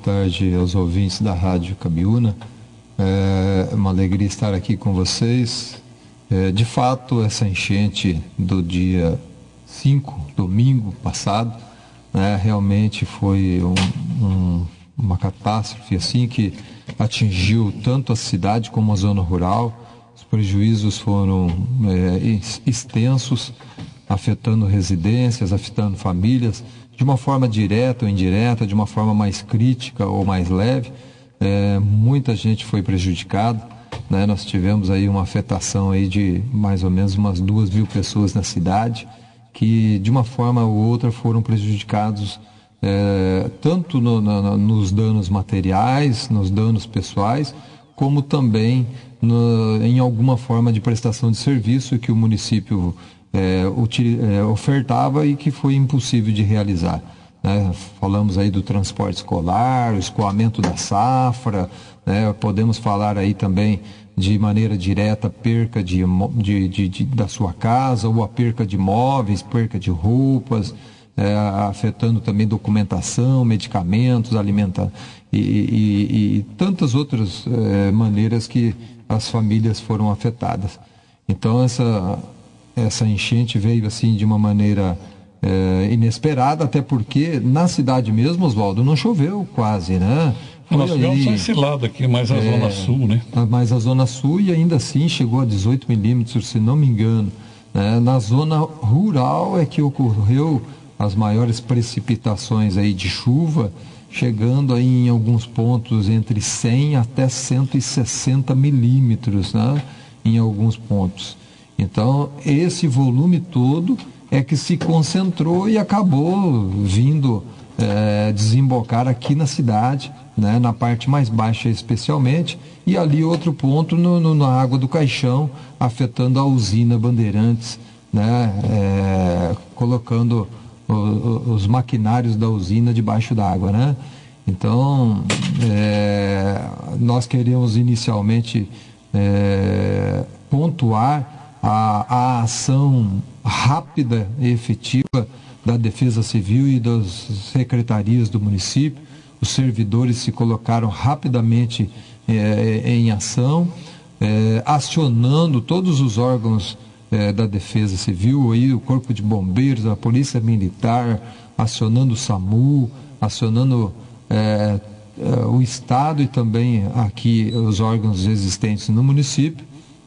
tarde aos ouvintes da Rádio Cabiúna. É uma alegria estar aqui com vocês. De fato, essa enchente do dia 5, domingo passado, realmente foi uma catástrofe assim, que atingiu tanto a cidade como a zona rural. Os prejuízos foram extensos, afetando residências, afetando famílias, de uma forma direta ou indireta, de uma forma mais crítica ou mais leve. Muita gente foi prejudicada, Nós tivemos aí uma afetação aí de mais ou menos umas 2.000 pessoas na cidade, que de uma forma ou outra foram prejudicados, tanto nos danos materiais, nos danos pessoais, como também em alguma forma de prestação de serviço que o município ofertava e que foi impossível de realizar. Falamos aí do transporte escolar, o escoamento da safra, podemos falar aí também de maneira direta perca da sua casa, ou a perca de móveis, perca de roupas, afetando também documentação, medicamentos, alimentação e tantas outras maneiras que as famílias foram afetadas. Então essa enchente veio assim de uma maneira inesperada, até porque na cidade mesmo, Oswaldo, não choveu quase, Nós tivemos só esse lado aqui, mais a Zona Sul, Mais a Zona Sul, e ainda assim chegou a 18 milímetros, se não me engano. Na zona rural é que ocorreu as maiores precipitações aí de chuva, chegando aí em alguns pontos entre 100 até 160 milímetros, em alguns pontos. Então, esse volume todo é que se concentrou e acabou vindo desembocar aqui na cidade, na parte mais baixa especialmente, e ali outro ponto na Água do Caixão, afetando a usina Bandeirantes, colocando os maquinários da usina debaixo d'água, Então, nós queremos inicialmente pontuar a ação rápida e efetiva da Defesa Civil e das secretarias do município. Os servidores se colocaram rapidamente em ação, acionando todos os órgãos da Defesa Civil, aí, o Corpo de Bombeiros, a Polícia Militar, acionando o SAMU, acionando o Estado e também aqui os órgãos existentes no município,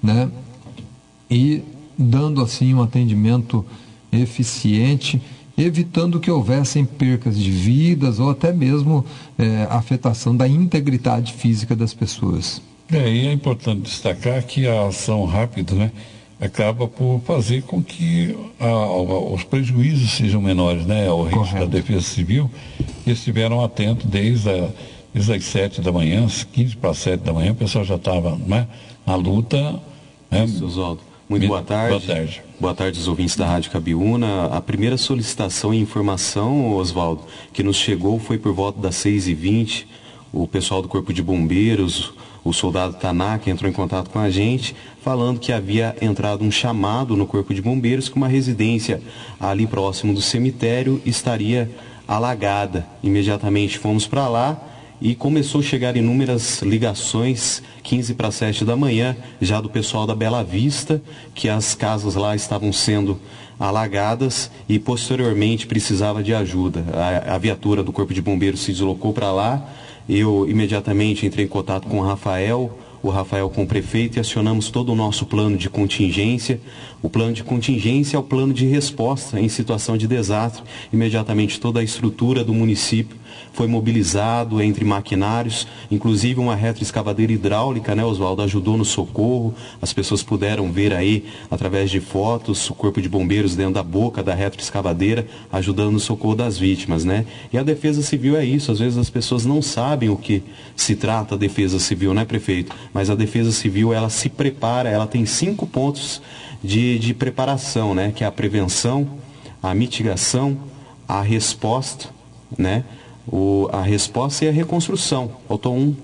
e dando assim um atendimento eficiente, evitando que houvessem percas de vidas ou até mesmo afetação da integridade física das pessoas. E é importante destacar que a ação rápida, acaba por fazer com que os prejuízos sejam menores, ao risco da Defesa Civil, que estiveram atentos desde as 7 da manhã, 15 para 7 da manhã, o pessoal já estava na luta. Isso, Oswaldo. Muito boa tarde. Boa tarde. Boa tarde aos ouvintes da Rádio Cabiúna. A primeira solicitação e informação, Oswaldo, que nos chegou foi por volta das 6h20. O pessoal do Corpo de Bombeiros, o soldado Tanaka, entrou em contato com a gente, falando que havia entrado um chamado no Corpo de Bombeiros que uma residência ali próximo do cemitério estaria alagada. Imediatamente fomos para lá e começou a chegar inúmeras ligações, 15 para 7 da manhã, já do pessoal da Bela Vista, que as casas lá estavam sendo alagadas e posteriormente precisava de ajuda. A viatura do Corpo de Bombeiros se deslocou para lá, eu imediatamente entrei em contato com o Rafael com o prefeito e acionamos todo o nosso plano de contingência. O plano de contingência é o plano de resposta em situação de desastre. Imediatamente toda a estrutura do município foi mobilizado entre maquinários, inclusive uma retroescavadeira hidráulica, Oswaldo, ajudou no socorro. As pessoas puderam ver aí, através de fotos, o Corpo de Bombeiros dentro da boca da retroescavadeira, ajudando no socorro das vítimas, E a Defesa Civil é isso, às vezes as pessoas não sabem o que se trata a Defesa Civil, prefeito? Mas a Defesa Civil, ela se prepara, ela tem 5 pontos de preparação, que é a prevenção, a mitigação, a resposta, a resposta e a reconstrução. Faltou um,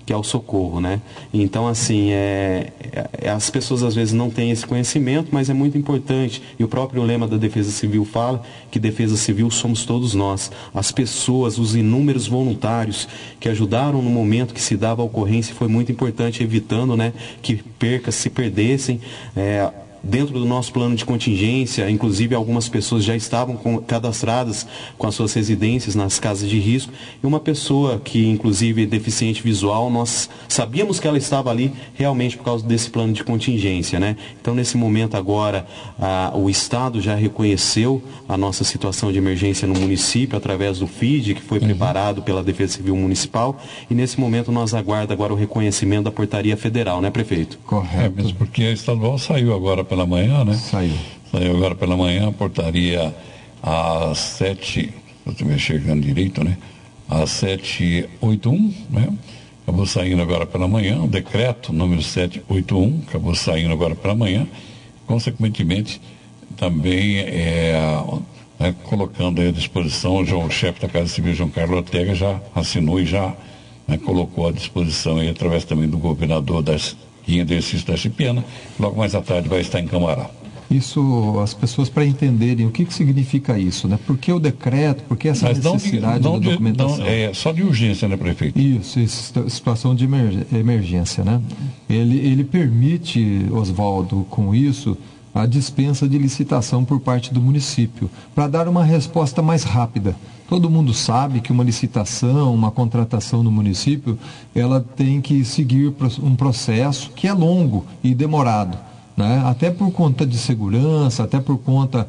que é o socorro, né? Então, assim, as pessoas às vezes não têm esse conhecimento, mas é muito importante. E o próprio lema da Defesa Civil fala que Defesa Civil somos todos nós. As pessoas, os inúmeros voluntários que ajudaram no momento que se dava a ocorrência, foi muito importante, evitando, né, que percas se perdessem. Dentro do nosso plano de contingência, inclusive algumas pessoas já estavam cadastradas com as suas residências nas casas de risco, e uma pessoa que inclusive é deficiente visual, nós sabíamos que ela estava ali realmente por causa desse plano de contingência, né? Então, nesse momento agora, o Estado já reconheceu a nossa situação de emergência no município através do FID, que foi preparado pela Defesa Civil Municipal, e nesse momento nós aguardamos agora o reconhecimento da Portaria Federal, né, prefeito? Correto. Mesmo porque a estadual saiu agora pela manhã, né? Saiu agora pela manhã, a portaria às 7, eu estou chegando direito, né? Às 781, né? Acabou saindo agora pela manhã, o decreto número 781, acabou saindo agora pela manhã, consequentemente, também colocando à disposição, já o chefe da Casa Civil, João Carlos Ortega, já assinou e já colocou à disposição aí, através também do governador em exercício da Chipena, logo mais à tarde vai estar em Camará. Isso, as pessoas para entenderem o que significa isso, né? Por que o decreto, por que essa necessidade da documentação? Só de urgência, né, prefeito? Isso, situação de emergência, né? Ele permite, Oswaldo, com isso, a dispensa de licitação por parte do município, para dar uma resposta mais rápida. Todo mundo sabe que uma licitação, uma contratação no município, ela tem que seguir um processo que é longo e demorado, né? Até por conta de segurança, até por conta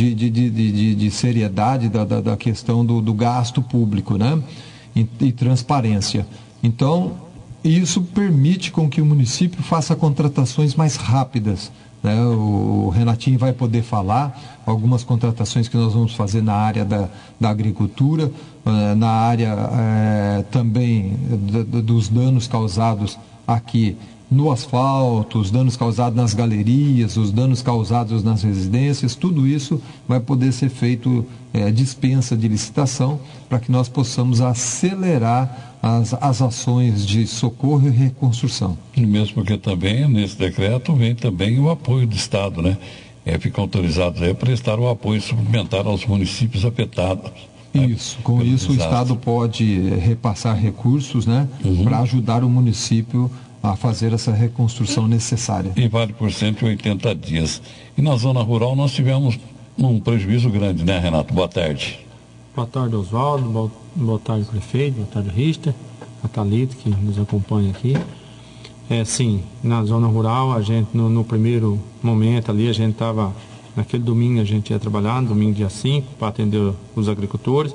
de seriedade da questão do gasto público, né? E transparência. Então, isso permite com que o município faça contratações mais rápidas, né? O Renatinho vai poder falar algumas contratações que nós vamos fazer na área da agricultura, na área também dos danos causados aqui no asfalto, os danos causados nas galerias, os danos causados nas residências, tudo isso vai poder ser feito dispensa de licitação para que nós possamos acelerar as ações de socorro e reconstrução. E mesmo porque também nesse decreto vem também o apoio do Estado, né? Ficam autorizados a prestar o apoio suplementar aos municípios afetados. Isso, com isso o Estado pode repassar recursos, né? Para ajudar o município a fazer essa reconstrução necessária. E vale por 180 dias. E na zona rural nós tivemos um prejuízo grande, né, Renato? Boa tarde. Boa tarde, Oswaldo. Boa tarde, prefeito. Boa tarde, Richter. A Thalita, que nos acompanha aqui. Sim, na zona rural, a gente, no primeiro momento ali, a gente estava, naquele domingo a gente ia trabalhar, no domingo dia 5, para atender os agricultores.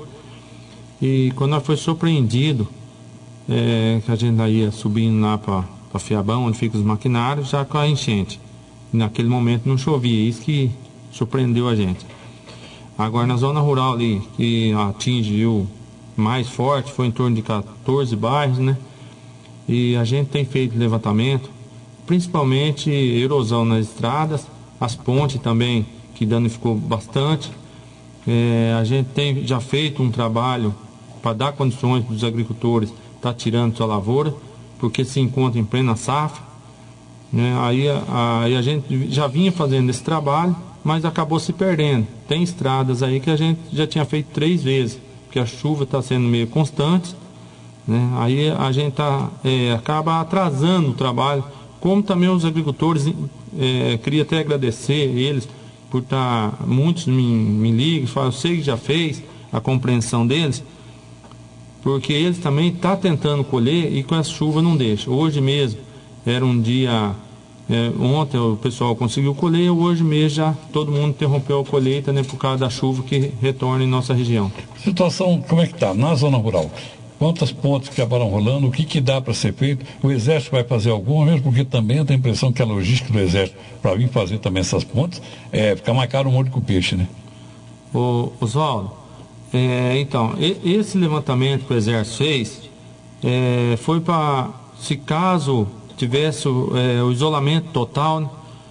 E quando nós foi surpreendido, que a gente ia subindo lá para Fiabão, onde ficam os maquinários, já com a enchente. Naquele momento não chovia, isso que surpreendeu a gente. Agora, na zona rural ali, que atingiu mais forte, foi em torno de 14 bairros, né? E a gente tem feito levantamento, principalmente erosão nas estradas, as pontes também, que danificou bastante. A gente tem já feito um trabalho para dar condições para os agricultores estar tirando sua lavoura, porque se encontra em plena safra, né? Aí a gente já vinha fazendo esse trabalho, mas acabou se perdendo. Tem estradas aí que a gente já tinha feito 3 vezes, porque a chuva está sendo meio constante, né? Aí a gente acaba atrasando o trabalho, como também os agricultores, queria até agradecer eles por estar, muitos me ligam, falam, eu sei que já fez, a compreensão deles, porque eles também estão tentando colher e com essa chuva não deixa. Hoje mesmo era um dia, ontem o pessoal conseguiu colher, hoje mesmo já todo mundo interrompeu a colheita, né, por causa da chuva que retorna em nossa região. Situação, como é que está na zona rural? Quantas pontes que acabaram rolando? O que dá para ser feito? O Exército vai fazer alguma, mesmo porque também eu tenho a impressão que a logística do Exército, para vir fazer também essas pontes, fica mais caro o molho com o peixe, né? Oswaldo, então, esse levantamento que o Exército fez foi para, se caso tivesse o isolamento total,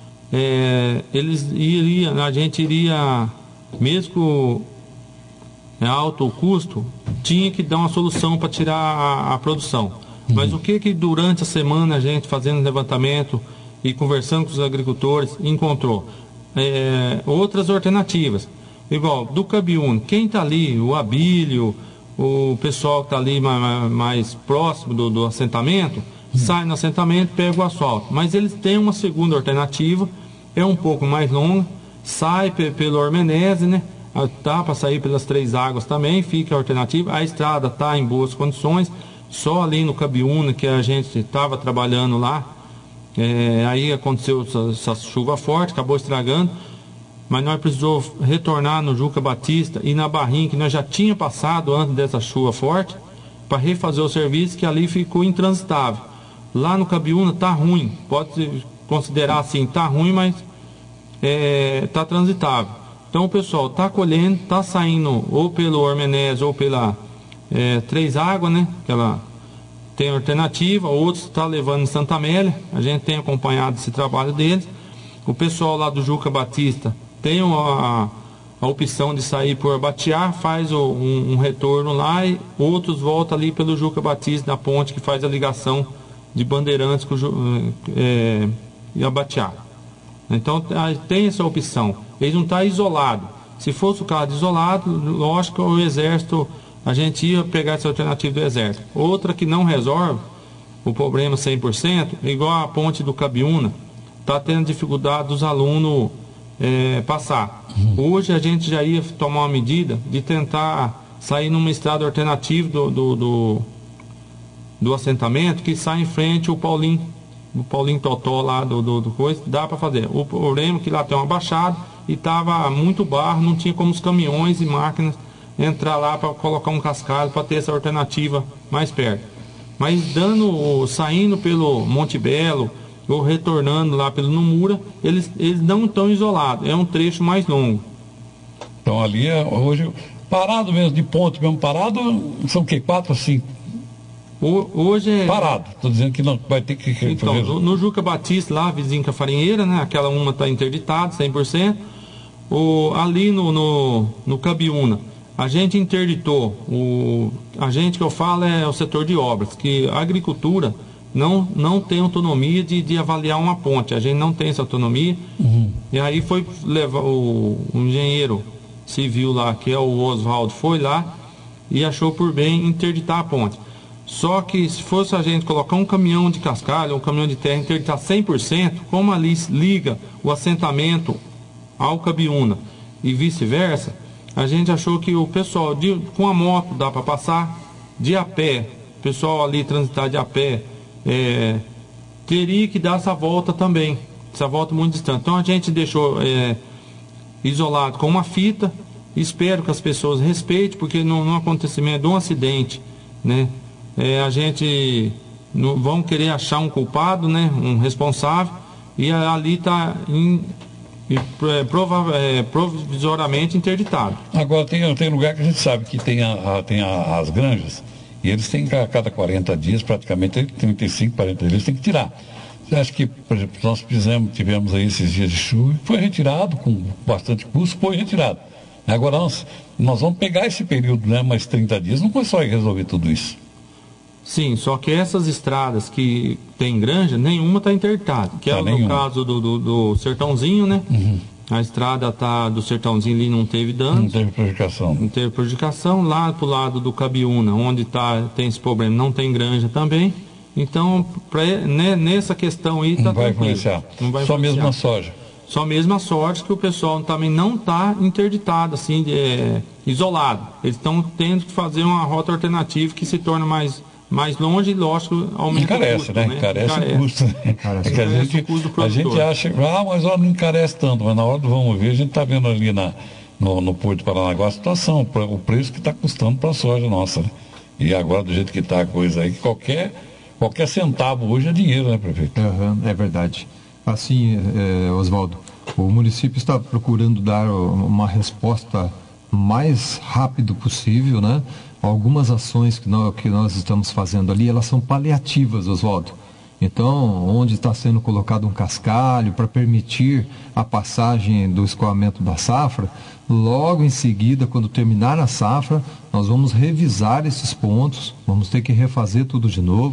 a gente iria, mesmo com alto o custo, tinha que dar uma solução para tirar a produção. Mas o que durante a semana a gente fazendo levantamento e conversando com os agricultores encontrou? Outras alternativas. Igual, do Cabiúna, quem está ali, o Abílio, o pessoal que está ali mais próximo do assentamento, sai no assentamento, pega o asfalto. Mas eles têm uma segunda alternativa, é um pouco mais longa, sai pelo Ormenese, né? Tá para sair pelas Três Águas também, fica a alternativa. A estrada está em boas condições, só ali no Cabiúna que a gente estava trabalhando lá. Aí aconteceu essa chuva forte, acabou estragando. Mas nós precisamos retornar no Juca Batista e na Barrinha, que nós já tinha passado antes dessa chuva forte, para refazer o serviço, que ali ficou intransitável. Lá no Cabiúna tá ruim, pode considerar assim, tá ruim, mas tá transitável. Então o pessoal tá colhendo, tá saindo ou pelo Ormenese ou pela Três Águas, né? Que ela tem alternativa, outros tá levando em Santa Amélia, a gente tem acompanhado esse trabalho deles. O pessoal lá do Juca Batista tem a opção de sair por Batiá, faz um retorno lá, e outros voltam ali pelo Juca Batista, na ponte que faz a ligação de Bandeirantes e Abatiá. Então tem essa opção. Eles não estão isolados. Se fosse o caso isolado, lógico que o Exército, a gente ia pegar essa alternativa do Exército. Outra que não resolve o problema 100%, igual a ponte do Cabiúna, está tendo dificuldade dos alunos passar. Hoje a gente já ia tomar uma medida de tentar sair numa estrada alternativa do assentamento, que sai em frente o Paulinho Totó lá do coisa, dá para fazer. O problema é que lá tem uma baixada e estava muito barro, não tinha como os caminhões e máquinas entrar lá para colocar um cascalho para ter essa alternativa mais perto. Mas saindo pelo Monte Belo ou retornando lá pelo Numura, eles não estão isolados, é um trecho mais longo. Então ali hoje, parado mesmo, de ponto mesmo, parado, são o quê? 4 ou 5? Hoje é... Parado, estou dizendo que não vai ter que... Então, no Juca Batista, lá, vizinho com a farinheira, né? Aquela uma está interditada, 100%. Ali no Cabiúna, a gente interditou, a gente que eu falo é o setor de obras, que a agricultura não tem autonomia de avaliar uma ponte, a gente não tem essa autonomia. E aí foi levar o engenheiro civil lá, que é o Oswaldo, foi lá e achou por bem interditar a ponte. Só que se fosse a gente colocar um caminhão de cascalho, um caminhão de terra, interditar 100%, como ali liga o assentamento ao Cabiúna e vice-versa, a gente achou que o pessoal com a moto dá para passar, de a pé, o pessoal ali transitar de a pé, teria que dar essa volta também, essa volta muito distante. Então a gente deixou isolado com uma fita, espero que as pessoas respeitem, porque no acontecimento de um acidente, né, a gente vão querer achar um culpado, né, um responsável, e ali está provisoriamente interditado. Agora tem lugar que a gente sabe que tem as granjas, e eles têm a cada 40 dias, praticamente 35, 40 dias, eles têm que tirar. Você acha que, por exemplo, nós tivemos aí esses dias de chuva, foi retirado com bastante custo, foi retirado. Agora nós vamos pegar esse período, né, mais 30 dias, não consegue resolver tudo isso. Sim, só que essas estradas que tem granja, nenhuma está interditada. Que é no caso do Sertãozinho, né? A estrada do Sertãozinho ali não teve dano. Não teve prejudicação. Não teve prejudicação. Lá pro lado do Cabiúna, onde tem esse problema, não tem granja também. Então, nessa questão aí está tranquilo. Não vai influenciar. Só mesmo a soja. Só mesmo a soja, que o pessoal também não está interditado, assim, isolado. Eles estão tendo que fazer uma rota alternativa que se torna mais longe, e lógico, aumenta o custo, né? Encarece o custo. É que a gente acha, mas não encarece tanto, mas na hora do vamos ver, a gente está vendo ali no Porto de Paranaguá a situação, o preço que está custando para a soja nossa, né? E agora, do jeito que está a coisa aí, que qualquer centavo hoje é dinheiro, né, prefeito? É verdade. Assim, Oswaldo, o município está procurando dar uma resposta mais rápido possível, né? Algumas ações que nós estamos fazendo ali, elas são paliativas, Oswaldo. Então, onde está sendo colocado um cascalho para permitir a passagem do escoamento da safra, logo em seguida, quando terminar a safra, nós vamos revisar esses pontos, vamos ter que refazer tudo de novo,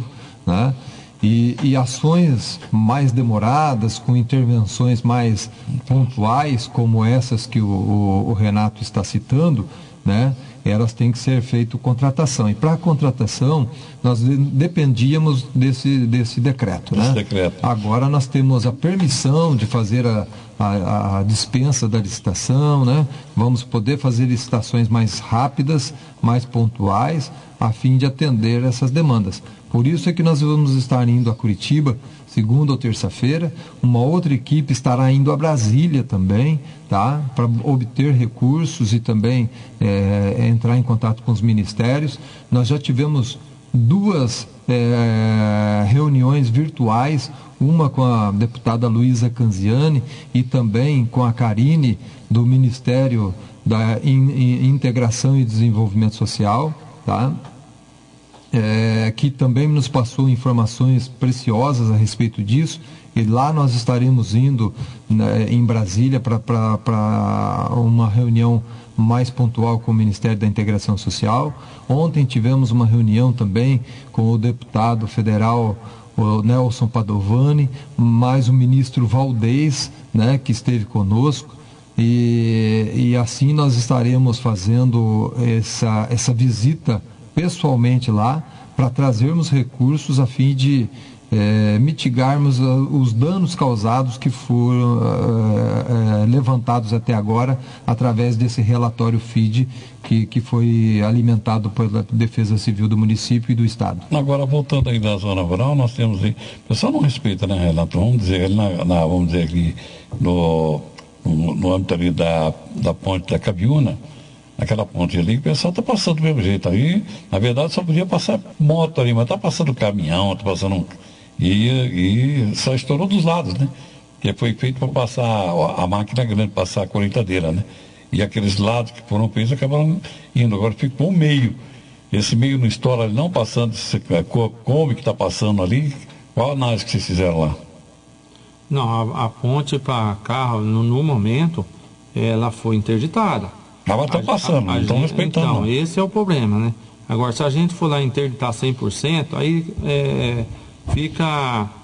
né? E ações mais demoradas, com intervenções mais pontuais, como essas que o Renato está citando, né? Elas têm que ser feito contratação. E para a contratação, nós dependíamos desse decreto, né? Agora nós temos a permissão de fazer a dispensa da licitação, né? Vamos poder fazer licitações mais rápidas, mais pontuais, a fim de atender essas demandas. Por isso é que nós vamos estar indo a Curitiba, segunda ou terça-feira. Uma outra equipe estará indo a Brasília também, tá? Para obter recursos e também entrar em contato com os ministérios. Nós já tivemos 2 reuniões virtuais, uma com a deputada Luísa Canziani e também com a Karine, do Ministério da Integração e Desenvolvimento Social, tá? Que também nos passou informações preciosas a respeito disso, e lá nós estaremos indo, né, em Brasília para uma reunião mais pontual com o Ministério da Integração Social. Ontem tivemos uma reunião também com o deputado federal, o Nelson Padovani, mais o ministro Valdez, né, que esteve conosco, e assim nós estaremos fazendo essa visita pessoalmente lá, para trazermos recursos a fim de mitigarmos os danos causados que foram levantados até agora através desse relatório FIDE que foi alimentado pela Defesa Civil do município e do Estado. Agora, voltando aí da zona rural, nós temos aí, o pessoal não respeita, né, Renato? Vamos dizer, vamos dizer aqui no âmbito ali da ponte da Cabiúna, aquela ponte ali, o pessoal está passando do mesmo jeito. Aí, na verdade, só podia passar moto ali, mas está passando caminhão, está passando e só estourou dos lados, né? Que foi feito para passar a máquina grande, passar a colheitadeira, né? E aqueles lados que foram feitos acabaram indo. Agora ficou o meio. Esse meio não estoura ali, não passando, como que está passando ali? Qual a análise que vocês fizeram lá? Não, a ponte para carro, no momento, ela foi interditada. Agora estão passando, não estão respeitando. Então, esse é o problema, né? Agora, se a gente for lá interditar 100%, aí fica...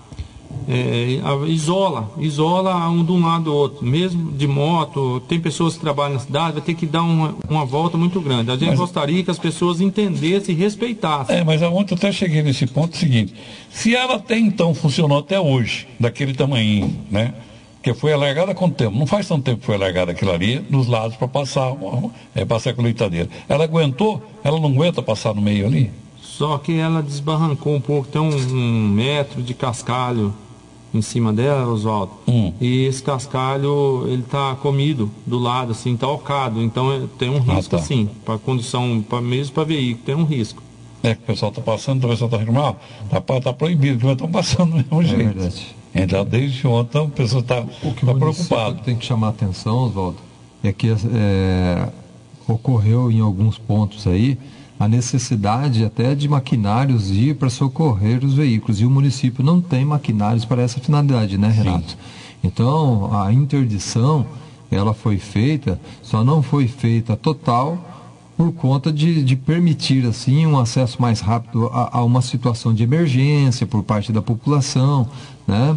isola um de um lado do outro. Mesmo de moto, tem pessoas que trabalham na cidade, vai ter que dar uma volta muito grande. A gente gostaria que as pessoas entendessem e respeitassem. Mas ontem eu até cheguei nesse ponto seguinte. Se ela até então funcionou até hoje, daquele tamanhinho, né? Porque foi alargada há quanto tempo? Não faz tanto tempo que foi alargada aquilo ali, dos lados, para passar a colheitadeira. Ela aguentou? Ela não aguenta passar no meio ali? Só que ela desbarrancou um pouco, tem um metro de cascalho em cima dela, Oswaldo. E esse cascalho, ele tá comido do lado, assim, tá ocado. Então tem um risco, assim, para condução, mesmo para veículo, tem um risco. Que o pessoal tá passando, o pessoal tá reclamando, tá proibido, que estão passando do mesmo jeito. Verdade. Então, desde ontem, a pessoa está preocupada. Tem que chamar a atenção, Oswaldo, é que ocorreu em alguns pontos aí a necessidade até de maquinários ir para socorrer os veículos, e o município não tem maquinários para essa finalidade, né, Renato? Sim. Então, a interdição, ela foi feita, só não foi feita total por conta de permitir, assim, um acesso mais rápido a uma situação de emergência por parte da população, né?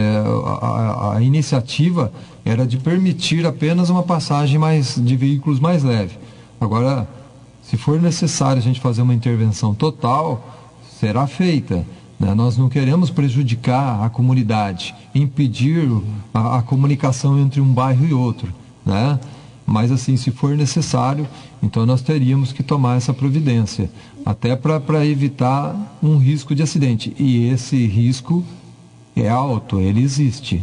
A iniciativa era de permitir apenas uma passagem de veículos mais leve. Agora, se for necessário a gente fazer uma intervenção total, será feita, né? Nós não queremos prejudicar a comunidade, impedir a comunicação entre um bairro e outro, né? Mas, assim, se for necessário, então nós teríamos que tomar essa providência, até para evitar um risco de acidente. E esse risco é alto, ele existe.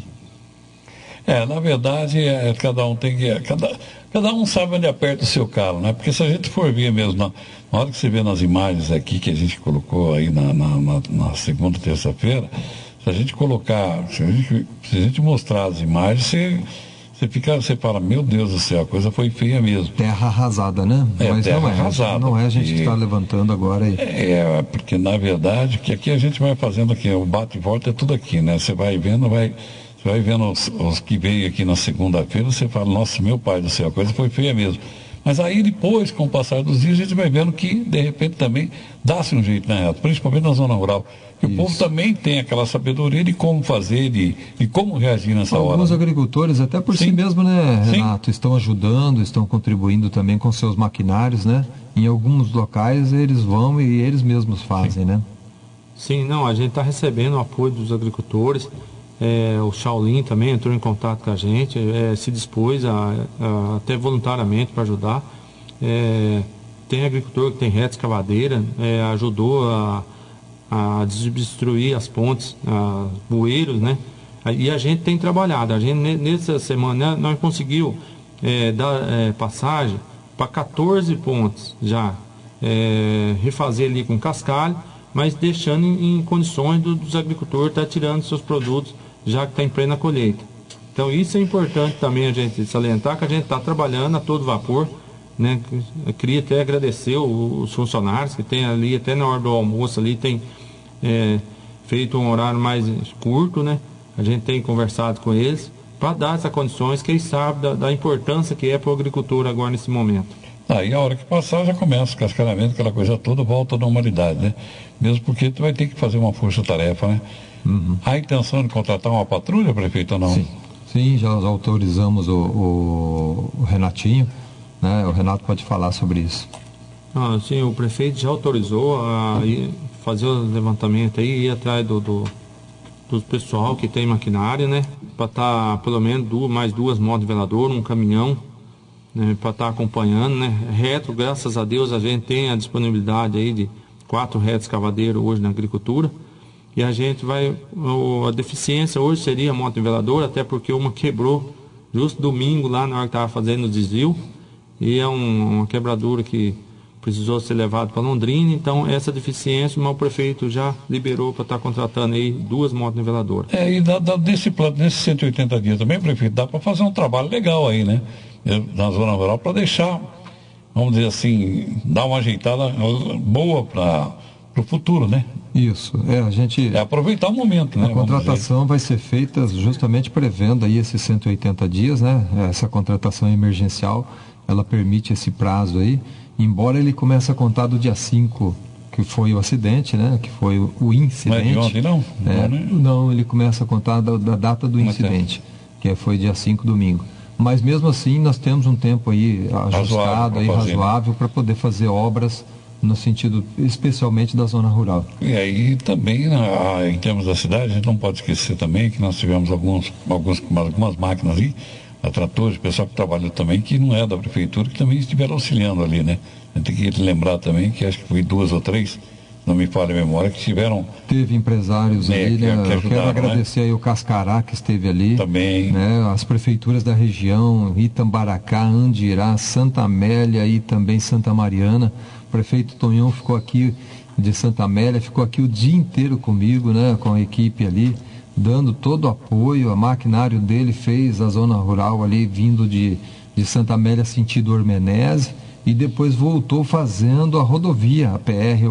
Na verdade, cada um tem que... Cada um sabe onde aperta o seu calo, né? Porque se a gente for ver mesmo, na hora que você vê nas imagens aqui que a gente colocou aí na segunda, terça-feira, se a gente colocar, se a gente mostrar as imagens, você fala, meu Deus do céu, a coisa foi feia mesmo. Terra arrasada, né? Mas terra arrasada. Não é a gente que está levantando agora aí. Porque na verdade, que aqui a gente vai fazendo aqui, o bate e volta é tudo aqui, né? Você vai vendo, os que veio aqui na segunda-feira, você fala, nossa, meu pai do céu, a coisa foi feia mesmo. Mas aí depois, com o passar dos dias, a gente vai vendo que, de repente, também dá-se um jeito, né, principalmente na zona rural. Que o povo também tem aquela sabedoria de como fazer, de como reagir nessa hora. Alguns agricultores, até por si mesmo, né, Renato, estão ajudando, estão contribuindo também com seus maquinários, né? Em alguns locais eles vão e eles mesmos fazem, né? Sim, não, a gente está recebendo o apoio dos agricultores. O Shaolin também entrou em contato com a gente, se dispôs até voluntariamente para ajudar. Tem agricultor que tem reta escavadeira, ajudou a desobstruir as pontes, bueiros, né? E a gente tem trabalhado. A gente, nessa semana, nós conseguimos dar passagem para 14 pontes já, refazer ali com cascalho, mas deixando em condições dos agricultores estar tirando seus produtos, já que está em plena colheita. Então isso é importante também a gente salientar, que a gente está trabalhando a todo vapor, né? Eu queria até agradecer os funcionários que tem ali, até na hora do almoço ali, tem feito um horário mais curto, né? A gente tem conversado com eles para dar essas condições, que eles sabem da importância que é para o agricultor agora nesse momento. Aí a hora que passar já começa o cascalhamento, aquela coisa toda, volta à normalidade, né? Mesmo porque tu vai ter que fazer uma força-tarefa, né? Uhum. Há intenção de contratar uma patrulha, prefeito, ou não? Sim, já autorizamos o Renatinho, né? O Renato pode falar sobre isso. Sim, o prefeito já autorizou a fazer o levantamento aí, ir atrás do pessoal que tem maquinário, né? Para estar pelo menos mais duas motos veladoras, um caminhão, né, para estar acompanhando, né? Retro, graças a Deus, a gente tem a disponibilidade aí de 4 retros escavadeiros hoje na agricultura, e a gente vai, a deficiência hoje seria a moto niveladora, até porque uma quebrou justo domingo lá na hora que estava fazendo o desvio, e é uma quebradura que precisou ser levado para Londrina. Então essa deficiência, mas o prefeito já liberou para estar contratando aí 2 motos niveladoras. E desse plano, nesses 180 dias também, prefeito, dá para fazer um trabalho legal aí, né? Na zona rural, para deixar, vamos dizer assim, dar uma ajeitada boa para o futuro, né? Isso, a gente... aproveitar o momento, né? A contratação vai ser feita justamente prevendo aí esses 180 dias, né? Essa contratação emergencial, ela permite esse prazo aí, embora ele comece a contar do dia 5, que foi o acidente, né? Que foi o incidente. Não é de ontem, não? Não, ele começa a contar da data do incidente, que foi dia 5, domingo. Mas mesmo assim, nós temos um tempo aí ajustado, razoável, para poder fazer obras no sentido especialmente da zona rural. E aí também, em termos da cidade, a gente não pode esquecer também que nós tivemos algumas máquinas ali, tratores, pessoal que trabalhou também, que não é da prefeitura, que também estiveram auxiliando ali, né? A gente tem que lembrar também que acho que foi 2 ou 3, não me falha a memória, que tiveram... Teve empresários ali, né? Eu quero agradecer aí o Cascará, que esteve ali. Também. Né? As prefeituras da região, Itambaracá, Andirá, Santa Amélia e também Santa Mariana. O prefeito Tonhão ficou aqui de Santa Amélia, ficou aqui o dia inteiro comigo, né? Com a equipe ali, dando todo o apoio. A maquinário dele fez a zona rural ali, vindo de Santa Amélia sentido Ormenese, e depois voltou fazendo a rodovia, a PR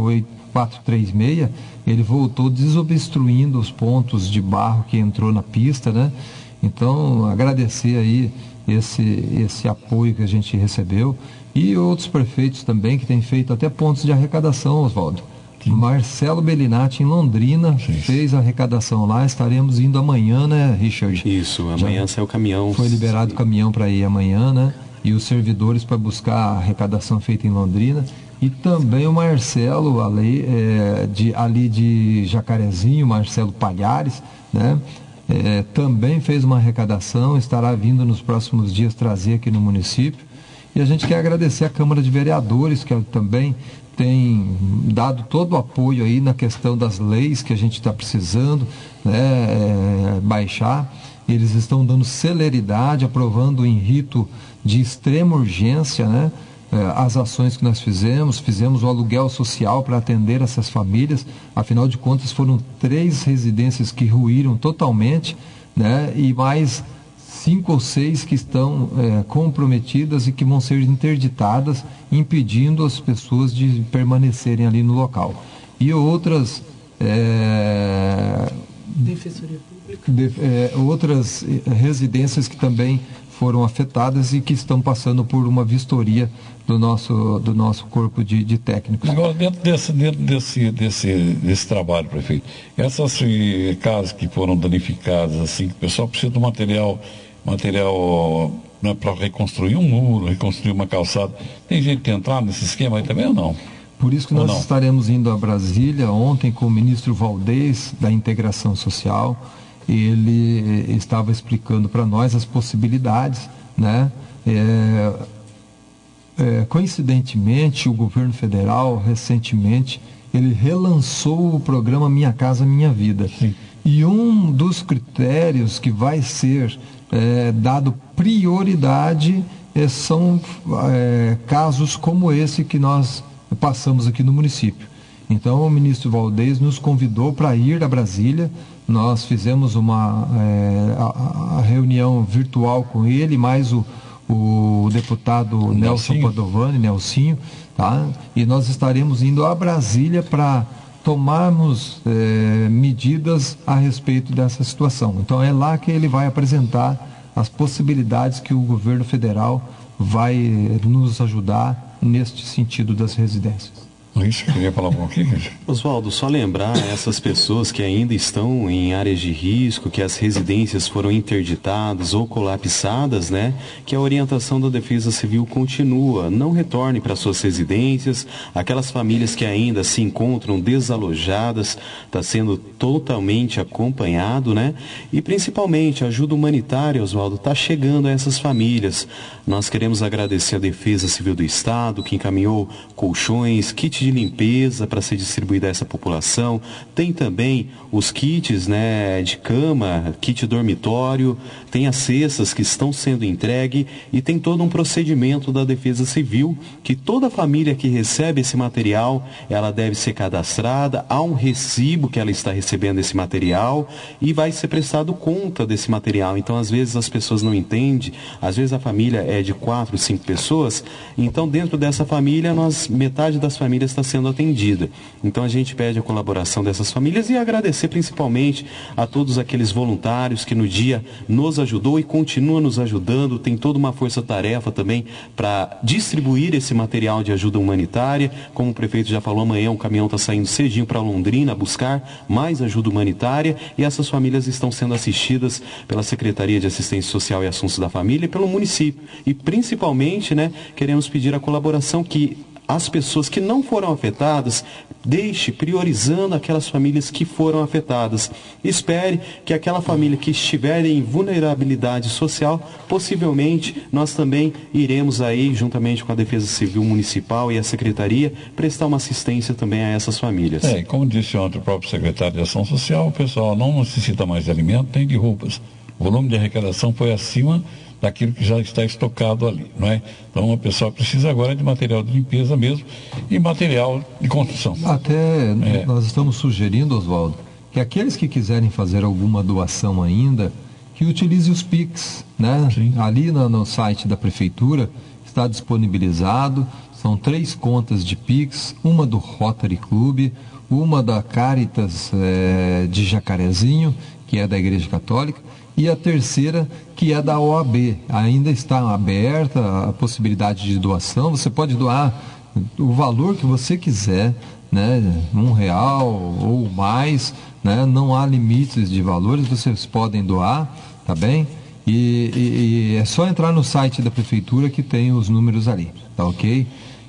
436, ele voltou desobstruindo os pontos de barro que entrou na pista, né? Então, agradecer aí esse apoio que a gente recebeu, e outros prefeitos também que têm feito até pontos de arrecadação, Oswaldo. Marcelo Bellinati em Londrina fez a arrecadação lá, estaremos indo amanhã, né, Richard? Isso, amanhã sai o caminhão. Foi liberado o caminhão para ir amanhã, né? E os servidores para buscar a arrecadação feita em Londrina. E também o Marcelo, ali de Jacarezinho, Marcelo Palhares, né? Também fez uma arrecadação, estará vindo nos próximos dias trazer aqui no município. E a gente quer agradecer a Câmara de Vereadores, que também tem dado todo o apoio aí na questão das leis que a gente está precisando, né, baixar. Eles estão dando celeridade, aprovando em rito de extrema urgência, né, as ações que nós fizemos o aluguel social para atender essas famílias. Afinal de contas, foram 3 residências que ruíram totalmente, né, e mais 5 ou 6 que estão comprometidas e que vão ser interditadas, impedindo as pessoas de permanecerem ali no local. E outras Defensoria Pública. Outras residências que também foram afetadas e que estão passando por uma vistoria do nosso corpo de técnicos. Agora, dentro desse trabalho, prefeito, essas casas que foram danificadas, assim, que o pessoal precisa do material né, para reconstruir um muro, reconstruir uma calçada, tem gente que entrar nesse esquema aí também ou não? Por isso que nós estaremos indo a Brasília ontem com o ministro Valdez, da Integração Social. Ele estava explicando para nós as possibilidades, né? Coincidentemente, o governo federal, recentemente, ele relançou o programa Minha Casa Minha Vida. Sim. E um dos critérios que vai ser dado prioridade são casos como esse que nós passamos aqui no município. Então, o ministro Valdez nos convidou para ir a Brasília. Nós fizemos a reunião virtual com ele, mais o deputado Nelson Padovani, Nelsinho, tá? E nós estaremos indo a Brasília para tomarmos medidas a respeito dessa situação. Então, é lá que ele vai apresentar as possibilidades que o governo federal vai nos ajudar neste sentido das residências. Isso, eu queria falar um pouquinho. Oswaldo, só lembrar essas pessoas que ainda estão em áreas de risco, que as residências foram interditadas ou colapsadas, né? Que a orientação da Defesa Civil continua. Não retorne para suas residências. Aquelas famílias que ainda se encontram desalojadas, está sendo totalmente acompanhado, né? E principalmente a ajuda humanitária, Oswaldo, está chegando a essas famílias. Nós queremos agradecer a Defesa Civil do Estado, que encaminhou colchões, kit de limpeza para ser distribuído a essa população. Tem também os kits, né, de cama, kit dormitório, tem as cestas que estão sendo entregues e tem todo um procedimento da Defesa Civil que toda família que recebe esse material, ela deve ser cadastrada, há um recibo que ela está recebendo esse material e vai ser prestado conta desse material. Então, às vezes as pessoas não entendem, às vezes a família é de 4, 5 pessoas, então dentro dessa família, metade das famílias está sendo atendida. Então a gente pede a colaboração dessas famílias e agradecer principalmente a todos aqueles voluntários que no dia nos ajudou e continua nos ajudando. Tem toda uma força-tarefa também para distribuir esse material de ajuda humanitária. Como o prefeito já falou, amanhã o caminhão está saindo cedinho para Londrina buscar mais ajuda humanitária e essas famílias estão sendo assistidas pela Secretaria de Assistência Social e Assuntos da Família e pelo município. E principalmente, né, queremos pedir a colaboração que as pessoas que não foram afetadas, deixe priorizando aquelas famílias que foram afetadas. Espere que aquela família que estiver em vulnerabilidade social, possivelmente nós também iremos aí, juntamente com a Defesa Civil Municipal e a Secretaria, prestar uma assistência também a essas famílias. Como disse ontem o próprio secretário de Ação Social, o pessoal não necessita mais de alimento, nem de roupas. O volume de arrecadação foi acima daquilo que já está estocado ali, não é? Então a pessoa precisa agora de material de limpeza mesmo e material de construção. Até nós estamos sugerindo, Oswaldo, que aqueles que quiserem fazer alguma doação ainda, que utilize os Pix, né? Sim. Ali no site da Prefeitura está disponibilizado, são 3 contas de Pix, uma do Rotary Club, uma da Caritas de Jacarezinho, que é da Igreja Católica, e a terceira, que é da OAB. Ainda está aberta a possibilidade de doação. Você pode doar o valor que você quiser, né? R$1 ou mais, né? Não há limites de valores, vocês podem doar, tá bem? E é só entrar no site da Prefeitura que tem os números ali, tá ok?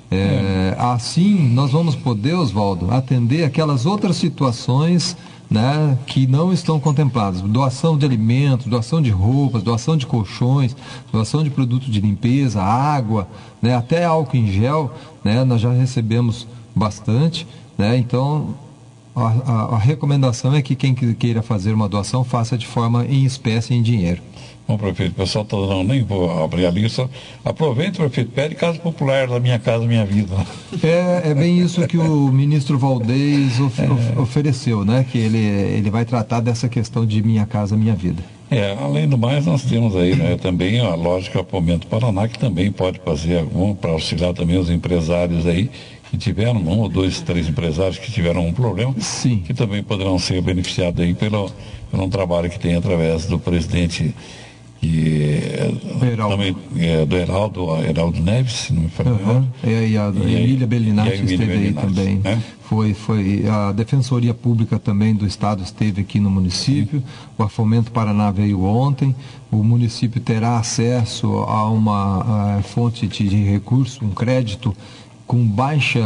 Assim, nós vamos poder, Oswaldo, atender aquelas outras situações, né, que não estão contempladas. Doação de alimentos, doação de roupas, doação de colchões, doação de produtos de limpeza, água, né, até álcool em gel, né, nós já recebemos bastante, né, então a recomendação é que quem queira fazer uma doação faça de forma em espécie, em dinheiro. Bom, prefeito, o pessoal está dando, nem vou abrir a lista. Aproveita, prefeito, pede Casa Popular da Minha Casa Minha Vida. É bem isso que o ministro Valdez ofereceu, né? Que ele vai tratar dessa questão de Minha Casa Minha Vida. Além do mais, nós temos aí, né, também a lógica Fomento Paraná, que também pode fazer algum para auxiliar também os empresários aí que tiveram, 1 ou 2, 3 empresários que tiveram um problema. Sim. Que também poderão ser beneficiados aí pelo um trabalho que tem através do presidente também do Heraldo Neves, se não me falha. E a Emília Bellinati esteve aí também. Né? Foi a Defensoria Pública também do Estado esteve aqui no município, o Fomento Paraná veio ontem, o município terá acesso a uma fonte de recurso, um crédito com baixo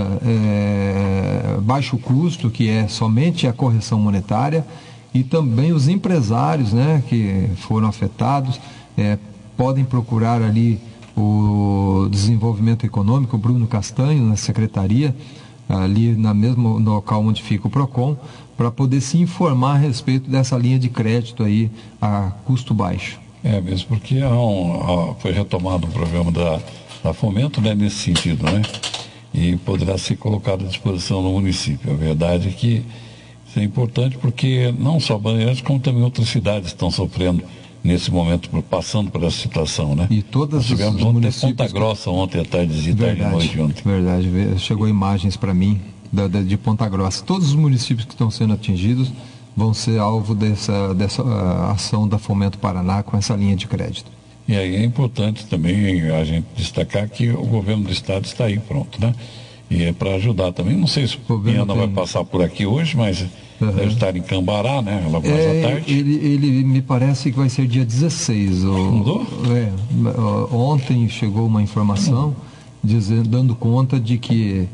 custo, que é somente a correção monetária, e também os empresários, né, que foram afetados, podem procurar ali o Desenvolvimento Econômico, o Bruno Castanho, na secretaria, ali no mesmo local onde fica o PROCON, para poder se informar a respeito dessa linha de crédito aí a custo baixo. Mesmo porque foi retomado um programa da Fomento, né, nesse sentido, né? E poderá ser colocado à disposição no município. A verdade é que isso é importante porque não só Bandeirantes, como também outras cidades estão sofrendo nesse momento, passando por essa situação, né? E todas nós tivemos ontem Ponta Grossa, ontem à tarde e tarde de noite ontem. Verdade, chegou imagens para mim de Ponta Grossa. Todos os municípios que estão sendo atingidos vão ser alvo dessa ação da Fomento Paraná com essa linha de crédito. E aí é importante também a gente destacar que o governo do estado está aí pronto, né? E é para ajudar também. Não sei se o Piana vai passar por aqui hoje, mas deve estar em Cambará, né? Logo mais à tarde. Ele me parece que vai ser dia 16. Mudou? Ontem chegou uma informação dando conta de que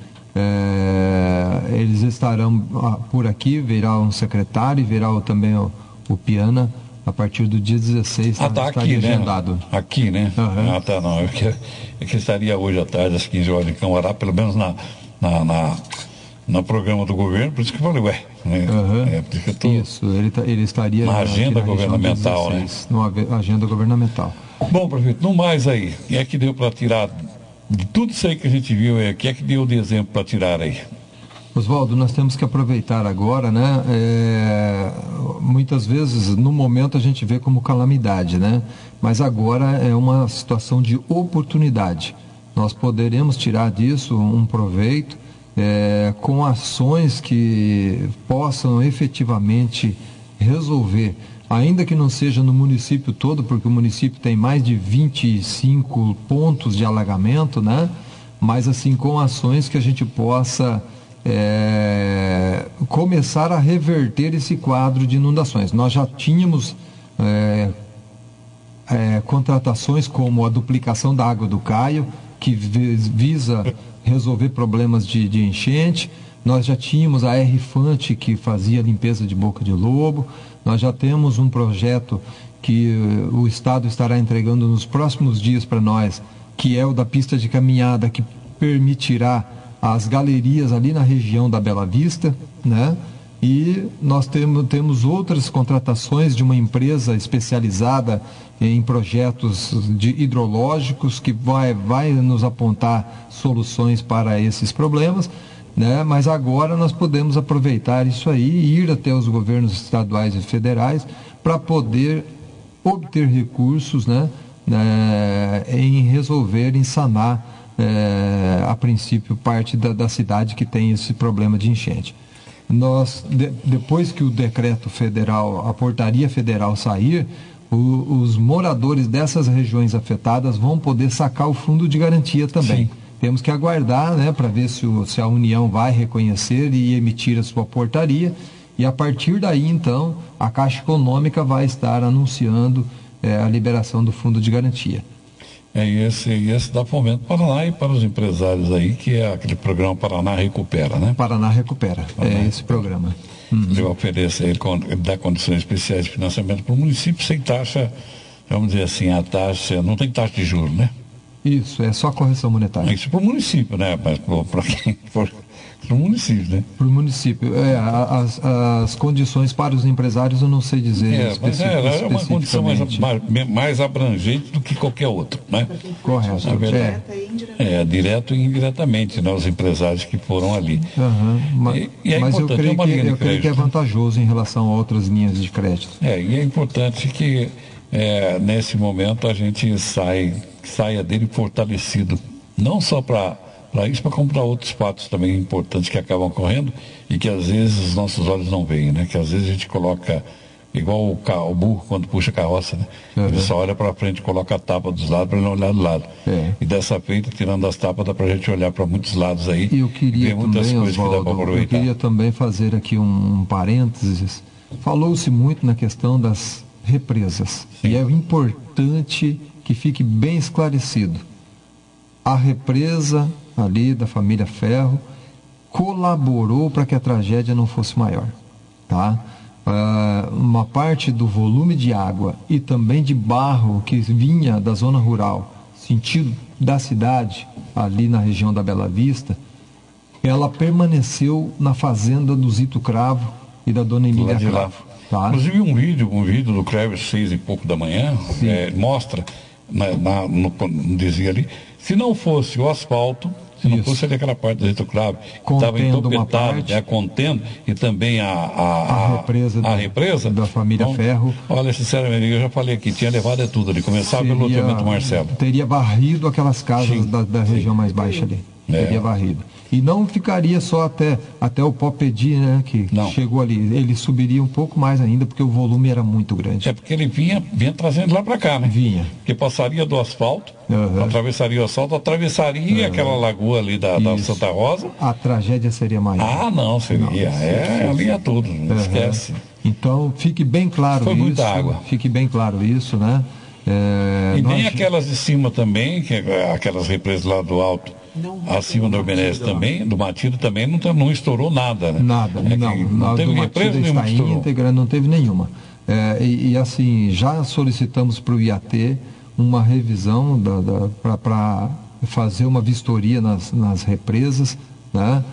eles estarão por aqui, virá um secretário e virá também o Piana. A partir do dia 16 tá aqui, agendado. Né? Aqui, né? Não. É que estaria hoje à tarde, às 15 horas em Cambará, pelo menos no programa do governo, por isso que eu falei, por isso que eu Isso, ele estaria na agenda governamental, 16, né? Na agenda governamental. Bom, prefeito, no mais aí, o que é que deu para tirar de tudo isso aí que a gente viu, o que é que deu de exemplo para tirar aí? Oswaldo, nós temos que aproveitar agora, né? Muitas vezes, no momento, a gente vê como calamidade, né? Mas agora é uma situação de oportunidade. Nós poderemos tirar disso um proveito com ações que possam efetivamente resolver, ainda que não seja no município todo, porque o município tem mais de 25 pontos de alagamento, né? Mas assim, com ações que a gente possa começar a reverter esse quadro de inundações. Nós já tínhamos contratações como a duplicação da água do Caio, que visa resolver problemas de enchente. Nós já tínhamos a R-Fante, que fazia limpeza de boca de lobo. Nós já temos um projeto que o Estado estará entregando nos próximos dias para nós, que é o da pista de caminhada, que permitirá as galerias ali na região da Bela Vista, né? E nós temos outras contratações de uma empresa especializada em projetos hidrológicos que vai nos apontar soluções para esses problemas, né? Mas agora nós podemos aproveitar isso aí e ir até os governos estaduais e federais para poder obter recursos, né? Em resolver, em sanar a princípio parte da cidade que tem esse problema de enchente. Depois que o decreto federal, a portaria federal sair, os moradores dessas regiões afetadas vão poder sacar o fundo de garantia também. Sim. Temos que aguardar, né, para ver se a União vai reconhecer e emitir a sua portaria, e a partir daí então a Caixa Econômica vai estar anunciando a liberação do fundo de garantia. Esse dá Fomento Paraná e para os empresários aí, que é aquele programa Paraná Recupera, né? Paraná Recupera, esse programa. Ele oferece, ele dá condições especiais de financiamento para o município sem taxa, vamos dizer assim, a taxa, não tem taxa de juros, né? Isso, é só correção monetária. Isso para o município, né? Mas para quem for... Para o município, né? Para o município. As condições para os empresários eu não sei dizer. Mas é uma condição mais abrangente do que qualquer outra, né? Correto. Direto e indiretamente, né? Os empresários que foram ali. Mas eu creio que é vantajoso em relação a outras linhas de crédito. E é importante que nesse momento a gente saia dele fortalecido, não só para isso, para comprar outros fatos também importantes que acabam ocorrendo e que às vezes os nossos olhos não veem, né? Que às vezes a gente coloca igual o burro quando puxa a carroça, né? Ele só olha para frente e coloca a tapa dos lados para ele não olhar do lado. E dessa feita, tirando as tapas, dá para a gente olhar para muitos lados aí e eu queria ver muitas também, coisas Oswaldo, que dá para aproveitar. Eu queria também fazer aqui um parênteses. Falou-se muito na questão das represas. Sim. E é importante que fique bem esclarecido. A represa ali da família Ferro colaborou para que a tragédia não fosse maior, tá? Uma parte do volume de água e também de barro que vinha da zona rural, sentido da cidade, ali na região da Bela Vista, ela permaneceu na fazenda do Zito Cravo e da dona Emília Cravo. Tá? Inclusive um vídeo do Cleber, 6 e pouco da manhã, mostra, dizia ali, se não fosse o asfalto, se não fosse ali aquela parte do Zito Cravo, que estava entopetada, contendo, e também a represa da família Ferro. Olha, sinceramente, eu já falei aqui, tinha levado tudo ali, começava pelo loteamento Marcelo. Teria varrido aquelas casas da região mais baixa ali. Teria varrido. E não ficaria só até o Popedi, né, que chegou ali. Ele subiria um pouco mais ainda, porque o volume era muito grande. É porque ele vinha trazendo lá para cá, né? Vinha. Porque passaria do asfalto, atravessaria o asfalto, atravessaria aquela lagoa ali da Santa Rosa. A tragédia seria maior. Ah, não, seria. Ali é tudo, não esquece. Então, fique bem claro Foi isso. Muita água. Fique bem claro isso, né? E nem aquelas de cima também, aquelas represas lá do alto, acima do Urbenese também, do Matido também, não estourou nada, né? Nada, não teve represa nenhuma que estourou. Íntegra, não teve nenhuma. E assim, já solicitamos para o IAT uma revisão para fazer uma vistoria nas represas, né?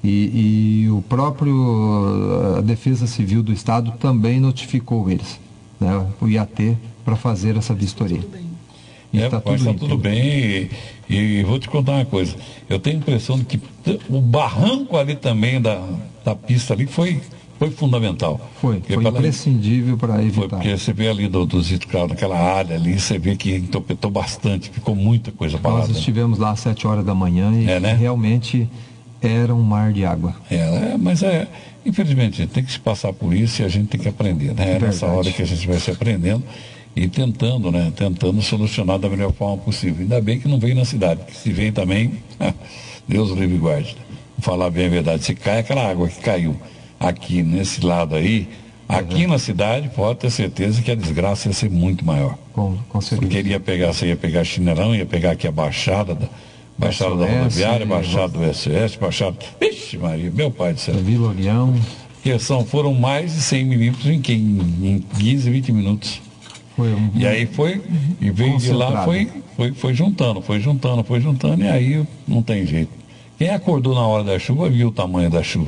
E o próprio a Defesa Civil do Estado também notificou eles, né? O IAT, para fazer essa vistoria. Está tudo bem. E vou te contar uma coisa. Eu tenho a impressão de que o barranco ali também da pista ali foi fundamental. Foi imprescindível para evitar. Foi porque você vê ali do Zito Cravo, naquela área ali, você vê que entopetou bastante, ficou muita coisa parada. Nós estivemos lá às 7 horas da manhã e realmente era um mar de água. Mas infelizmente, tem que se passar por isso e a gente tem que aprender, né? É nessa hora que a gente vai se aprendendo e tentando solucionar da melhor forma possível. Ainda bem que não veio na cidade, que se vem também, Deus o livre e guarde. Vou falar bem a verdade, se cai aquela água que caiu aqui nesse lado aí, aqui na cidade, pode ter certeza que a desgraça ia ser muito maior. Com certeza. Porque você ia pegar Chinelão, ia pegar aqui a Baixada da Rodoviária, Baixada do SOS, Baixada... Vixe Maria, meu pai do céu. Vila União. Foram mais de 100 milímetros em 15, 20 minutos. E aí e veio de lá, foi juntando, e aí não tem jeito. Quem acordou na hora da chuva viu o tamanho da chuva.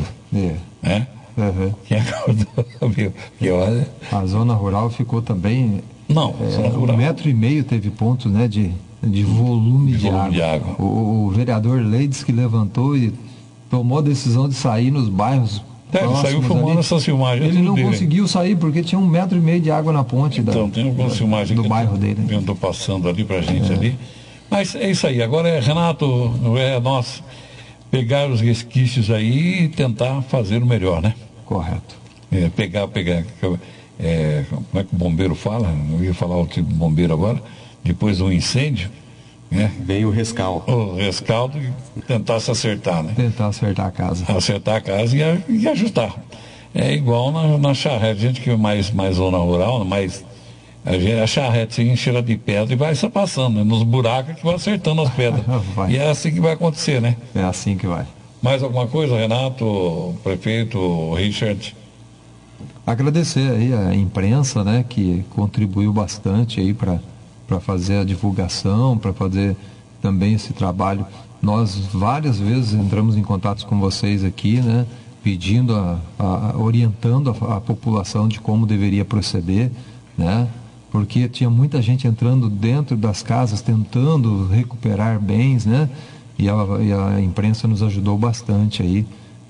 Quem acordou viu. Que olha... A zona rural ficou também... zona rural. 1,5 metro teve pontos, né, de volume de água. O vereador Leides que levantou e tomou a decisão de sair nos bairros. Ele saiu filmando essas filmagens. Ele não conseguiu sair porque tinha 1,5 metro de água na ponte tem algumas filmagens do bairro dele. Eu estou passando ali pra gente ali. Mas é isso aí. Agora, Renato, nós pegar os resquícios aí e tentar fazer o melhor, né? Correto. Pegar. Como é que o bombeiro fala? Eu ia falar o tipo de bombeiro agora. Depois do incêndio, né? Vem o rescaldo. O rescaldo e tentar se acertar, né? Tentar acertar a casa. Acertar a casa e ajustar. É igual na charrete, gente que é mais zona rural, mas a charrete se enche ela de pedra e vai só passando, né? Nos buracos que vai acertando as pedras. E é assim que vai acontecer, né? É assim que vai. Mais alguma coisa, Renato, prefeito, Richard? Agradecer aí a imprensa, né, que contribuiu bastante aí para fazer a divulgação, para fazer também esse trabalho. Nós várias vezes entramos em contato com vocês aqui, né, pedindo, orientando a população de como deveria proceder, né, porque tinha muita gente entrando dentro das casas, tentando recuperar bens, né, e a imprensa nos ajudou bastante aí,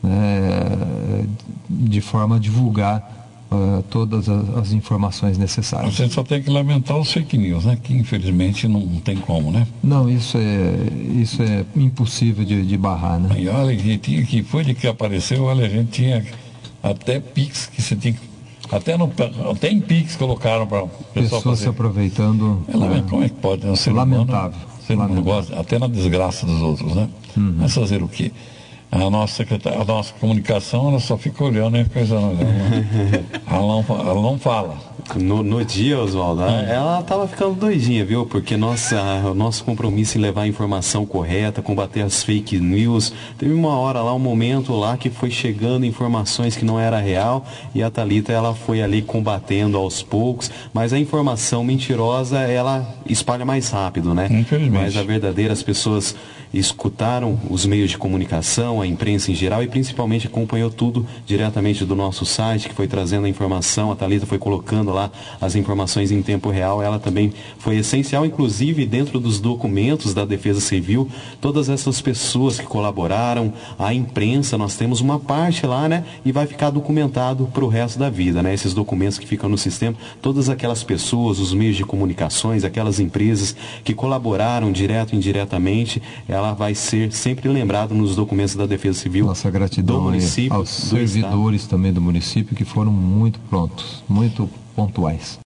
né, de forma a divulgar todas as informações necessárias. Você só tem que lamentar os fake news, né? Que infelizmente não tem como, né? Não, isso é impossível de barrar, né? E olha, que foi de que apareceu, olha, a gente tinha até Pix que você tinha que Até em Pix colocaram para o pessoal pessoas se aproveitando. Como é que pode? É um ser lamentável. Humano gosta, até na desgraça dos outros, né? Mas fazer o quê? A nossa comunicação, ela só fica olhando e coisa não. Ela não fala. No dia, Oswaldo, ela estava ficando doidinha, viu? Porque o nosso compromisso em levar a informação correta, combater as fake news, teve uma hora lá, um momento lá que foi chegando informações que não era real e a Thalita, ela foi ali combatendo aos poucos, mas a informação mentirosa, ela espalha mais rápido, né? Infelizmente. Mas a verdadeira, as pessoas escutaram os meios de comunicação, a imprensa em geral e principalmente acompanhou tudo diretamente do nosso site, que foi trazendo a informação, a Thalita foi colocando lá as informações em tempo real, ela também foi essencial, inclusive dentro dos documentos da Defesa Civil, todas essas pessoas que colaboraram, a imprensa, nós temos uma parte lá, né, e vai ficar documentado para o resto da vida, né, esses documentos que ficam no sistema, todas aquelas pessoas, os meios de comunicações, aquelas empresas que colaboraram direto e indiretamente, ela vai ser sempre lembrada nos documentos da Defesa Civil. Nossa gratidão do município, aos servidores também do município que foram muito prontos, muito pontuais.